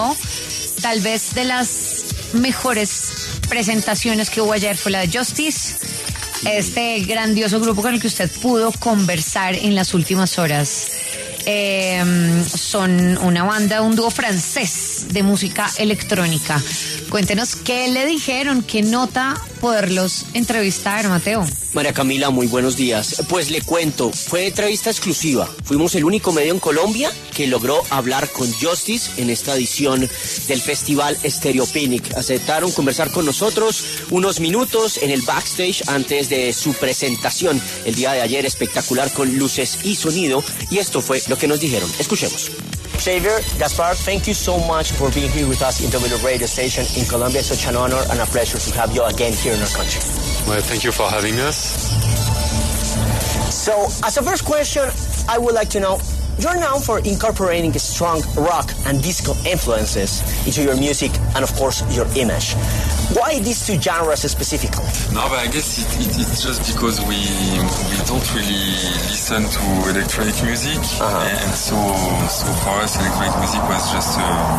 Tal vez de las mejores presentaciones que hubo ayer fue la de Justice, este grandioso grupo con el que usted pudo conversar en las últimas horas. Son una banda, un dúo francés de música electrónica. Cuéntenos qué le dijeron, qué nota poderlos entrevistar, Mateo. María Camila, muy buenos días. Pues le cuento, fue entrevista exclusiva. Fuimos el único medio en Colombia que logró hablar con Justice en esta edición del Festival Stereo Picnic. Aceptaron conversar con nosotros unos minutos en el backstage antes de su presentación el día de ayer, espectacular con luces y sonido. Y esto fue lo que nos dijeron. Escuchemos. Xavier, Gaspar, thank you so much for being here with us in W Radio Station in Colombia. It's such an honor and a pleasure to have you again here in our country. Well, thank you for having us. So, as a first question, I would like to know, you're known for incorporating strong rock and disco influences into your music and, of course, your image. Why these two genres specifically? No, but I guess it's just because we don't really listen to electronic music, and so for us electronic music was just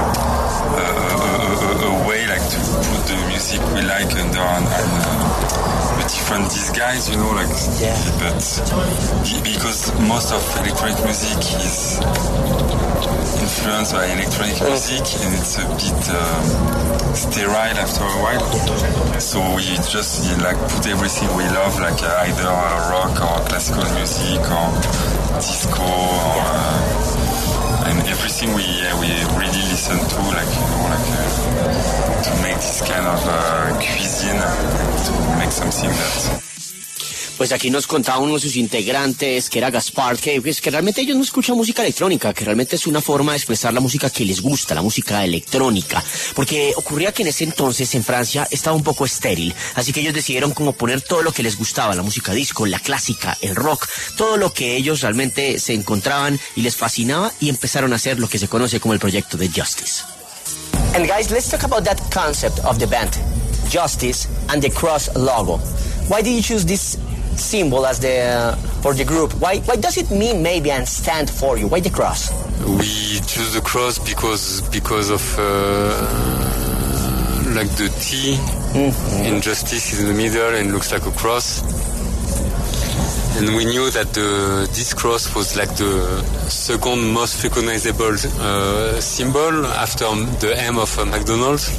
a way like to put the music we like under a different disguise, you know, like. Yeah. But because most of electronic music is influenced by electronic music, and it's a bit sterile after a while. So we just like put everything we love, like either rock or classical music or disco or and everything we really listen to, like, you know, like to make this kind of cuisine, to make something that. Pues aquí nos contaba uno de sus integrantes, que era Gaspar, que realmente ellos no escuchan música electrónica, que realmente es una forma de expresar la música que les gusta, la música electrónica. Porque ocurría que en ese entonces en Francia estaba un poco estéril, así que ellos decidieron como poner todo lo que les gustaba, la música disco, la clásica, el rock, todo lo que ellos realmente se encontraban y les fascinaba, y empezaron a hacer lo que se conoce como el proyecto de Justice. And guys, let's talk about that concept of the band, Justice and the cross logo. Why did you choose this symbol as for the group? Why does it mean maybe and stand for you? Why the cross? We choose the cross because of like the T in Justice is in the middle and looks like a cross. And we knew that this cross was like the second most recognizable symbol after the M of McDonald's.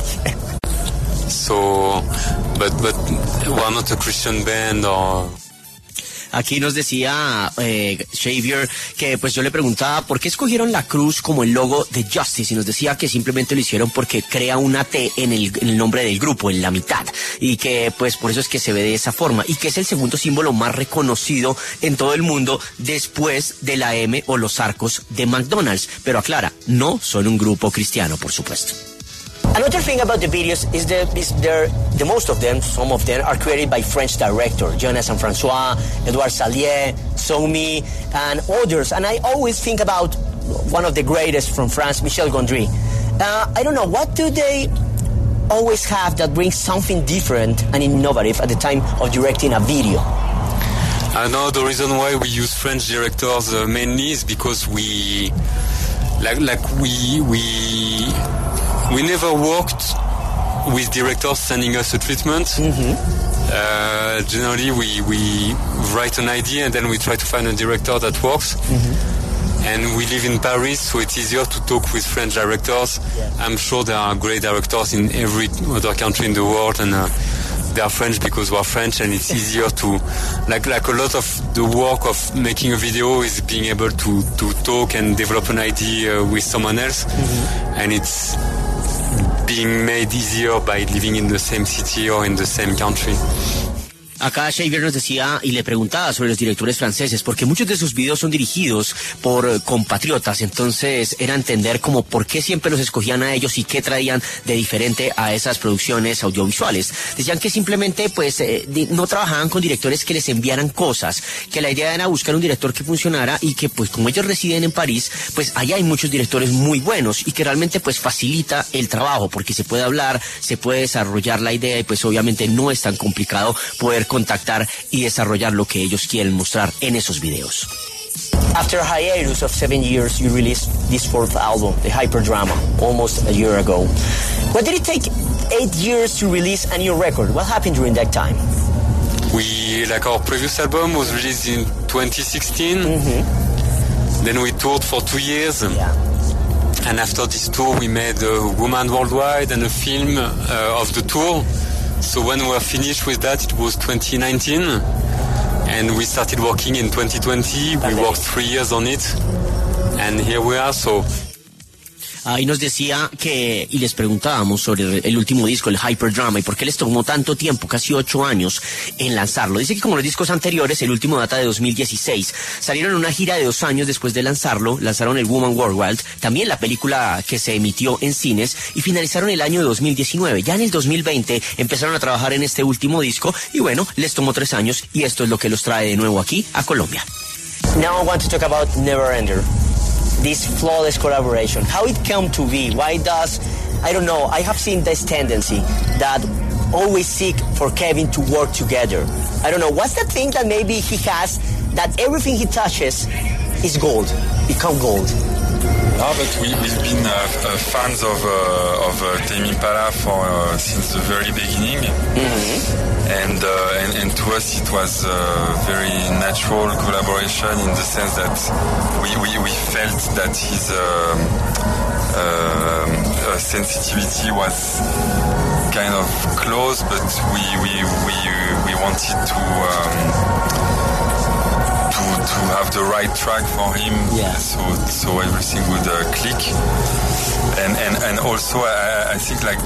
So, but we're not a Christian band or. Aquí nos decía Xavier que pues yo le preguntaba por qué escogieron la cruz como el logo de Justice, y nos decía que simplemente lo hicieron porque crea una T en el nombre del grupo, en la mitad, y que pues por eso es que se ve de esa forma, y que es el segundo símbolo más reconocido en todo el mundo después de la M o los arcos de McDonald's. Pero aclara, no son un grupo cristiano, por supuesto. Another thing about the videos is the most of them, some of them, are created by French director Jonas and Francois, Edouard Salier, Somi, and others. And I always think about one of the greatest from France, Michel Gondry. I don't know, what do they always have that brings something different and innovative at the time of directing a video? I know the reason why we use French directors mainly is because we never worked with directors sending us a treatment. Generally, we write an idea and then we try to find a director that works. And we live in Paris, so it's easier to talk with French directors. Yeah. I'm sure there are great directors in every other country in the world, and they are French because we're French, and it's easier to, like a lot of the work of making a video is being able to talk and develop an idea with someone else. And it's being made easier by living in the same city or in the same country. Acá Xavier nos decía y le preguntaba sobre los directores franceses, porque muchos de sus videos son dirigidos por compatriotas, entonces era entender como por qué siempre los escogían a ellos y qué traían de diferente a esas producciones audiovisuales. Decían que simplemente pues no trabajaban con directores que les enviaran cosas, que la idea era buscar un director que funcionara y que pues como ellos residen en París, pues allá hay muchos directores muy buenos y que realmente pues facilita el trabajo porque se puede hablar, se puede desarrollar la idea y pues obviamente no es tan complicado poder contactar y desarrollar lo que ellos quieren mostrar en esos videos. After a hiatus of 7 years, you released this fourth album, the Hyperdrama, almost a year ago. Why did it take 8 years to release a new record? What happened during that time? Our previous album was released in 2016. Then we toured for 2 years. Yeah. And after this tour, we made Woman Worldwide and a film of the tour. So when we were finished with that, it was 2019. And we started working in 2020. We worked 3 years on it. And here we are, so... Y nos decía que, y les preguntábamos sobre el último disco, el Hyperdrama, y por qué les tomó tanto tiempo, casi 8 años, en lanzarlo. Dice que como los discos anteriores, el último data de 2016, salieron en una gira de 2 años después de lanzarlo, lanzaron el Woman Worldwide, también la película que se emitió en cines, y finalizaron el año de 2019. Ya en el 2020 empezaron a trabajar en este último disco, y bueno, les tomó 3 años, y esto es lo que los trae de nuevo aquí a Colombia. Now I want to talk about Neverender. This flawless collaboration, how it came to be, why does, I don't know, I have seen this tendency that always seek for Kevin to work together. I don't know, what's the thing that maybe he has that everything he touches is gold, become gold? No, but we've been fans of Tame Impala since the very beginning, and to us it was a very natural collaboration in the sense that we felt that his sensitivity was kind of close, but we wanted to have the right track for him, so everything would click, and also I think like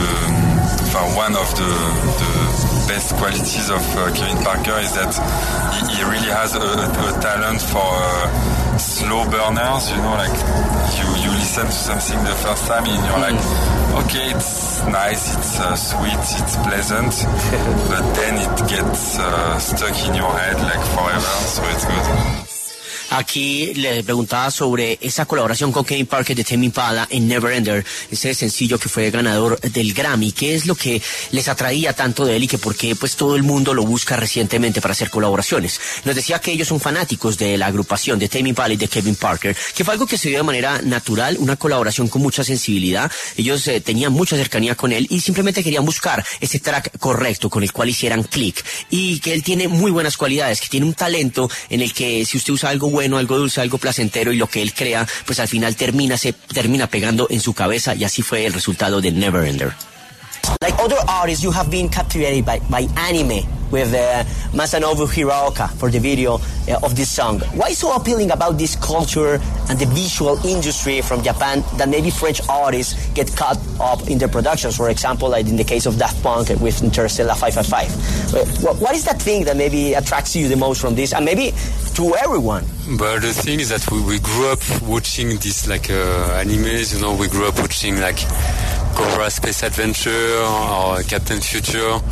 one of the best qualities of Kevin Parker is that he really has a talent for slow burners, you know, like you listen to something the first time and you're like, okay, it's nice, it's sweet, it's pleasant, but then it gets stuck in your head like forever, so it's good. Aquí le preguntaba sobre esa colaboración con Kevin Parker de Tame Impala en Neverender, ese sencillo que fue ganador del Grammy. ¿Qué es lo que les atraía tanto de él y que por qué pues todo el mundo lo busca recientemente para hacer colaboraciones? Nos decía que ellos son fanáticos de la agrupación de Tame Impala y de Kevin Parker, que fue algo que se dio de manera natural, una colaboración con mucha sensibilidad. Ellos tenían mucha cercanía con él y simplemente querían buscar ese track correcto con el cual hicieran clic, y que él tiene muy buenas cualidades, que tiene un talento en el que si usted usa algo bueno, algo dulce, algo placentero, y lo que él crea, pues al final termina pegando en su cabeza, y así fue el resultado de Neverender. Like other artists, you have been captivated by anime with Masanobu Hiraoka for the video of this song. Why so appealing about this culture and the visual industry from Japan that maybe French artists get caught up in their productions? For example, like in the case of Daft Punk with Interstellar 555. What is that thing that maybe attracts you the most from this, and maybe to everyone? But the thing is that we grew up watching this like animes, you know, we grew up watching like Cobra Space Adventure or Captain Future,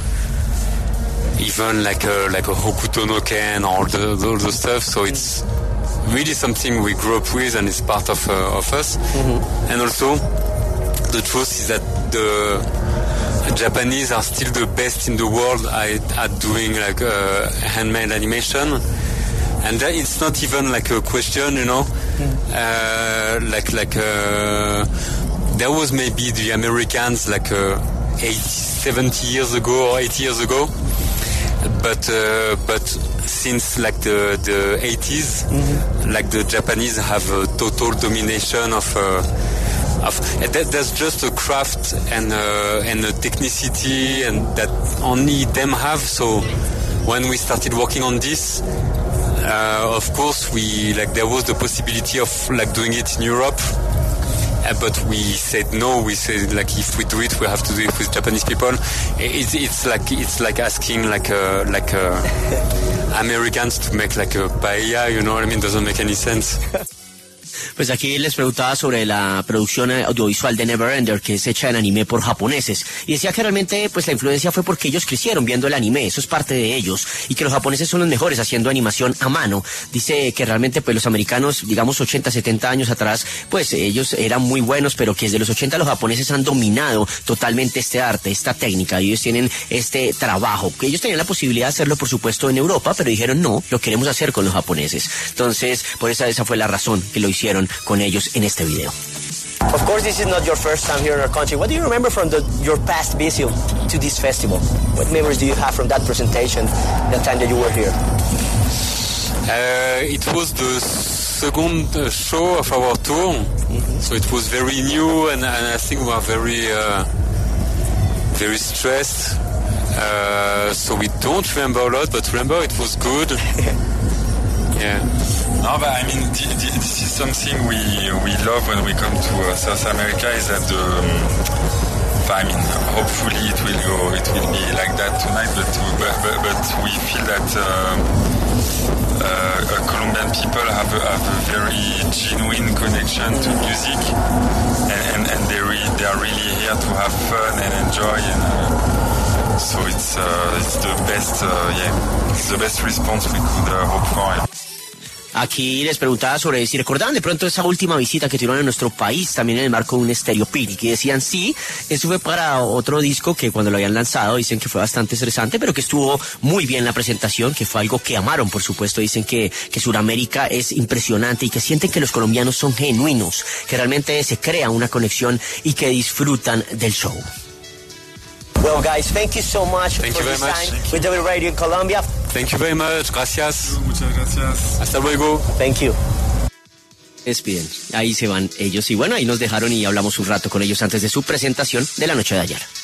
even like a Hokuto no Ken, all the stuff. So it's really something we grew up with, and it's part of us. And also, the truth is that the Japanese are still the best in the world at doing like handmade animation. And it's not even like a question, you know, there was maybe the Americans like 70 years ago or 80 years ago, but since like the 80s, like the Japanese have a total domination of there's just a craft and a technicity and that only them have. So when we started working on this, of course there was the possibility of like doing it in Europe. But we said no. We said like if we do it, we have to do it with Japanese people. It's like asking like Americans to make like a paella. You know what I mean? Doesn't make any sense. Pues aquí les preguntaba sobre la producción audiovisual de Neverender, que es hecha en anime por japoneses, y decía que realmente pues la influencia fue porque ellos crecieron viendo el anime, eso es parte de ellos, y que los japoneses son los mejores haciendo animación a mano. Dice que realmente pues los americanos, digamos 80, 70 años atrás, pues ellos eran muy buenos, pero que desde los 80 los japoneses han dominado totalmente este arte, esta técnica, y ellos tienen este trabajo, que ellos tenían la posibilidad de hacerlo por supuesto en Europa, pero dijeron no, lo queremos hacer con los japoneses. Entonces, por esa fue la razón que lo hicieron con ellos en este video. Of course, this is not your first time here in our country. What do you remember from your past visit to this festival? What memories do you have from that presentation, the time that you were here? It was the second show of our tour, so it was very new, and I think we were very stressed. So we don't remember a lot, but remember it was good. Yeah. No, but I mean, this is something we love when we come to South America, is that I mean, hopefully it will be like that tonight, but we feel that Colombian people have a very genuine connection to music, and they are really here to have fun and enjoy, and so it's the best, it's the best response we could hope for. Aquí les preguntaba sobre si recordaban de pronto esa última visita que tuvieron a nuestro país, también en el marco de un Stereo Picnic, y decían sí, eso fue para otro disco que cuando lo habían lanzado dicen que fue bastante estresante, pero que estuvo muy bien la presentación, que fue algo que amaron, por supuesto. Dicen que Sudamérica es impresionante y que sienten que los colombianos son genuinos, que realmente se crea una conexión y que disfrutan del show. Well, guys, thank you so much Thank for you this very much. time with W Radio in Colombia. Thank you very much. Gracias. Muchas gracias. Hasta luego. Thank you. Despiden, ahí se van ellos y bueno, ahí nos dejaron y hablamos un rato con ellos antes de su presentación de la noche de ayer.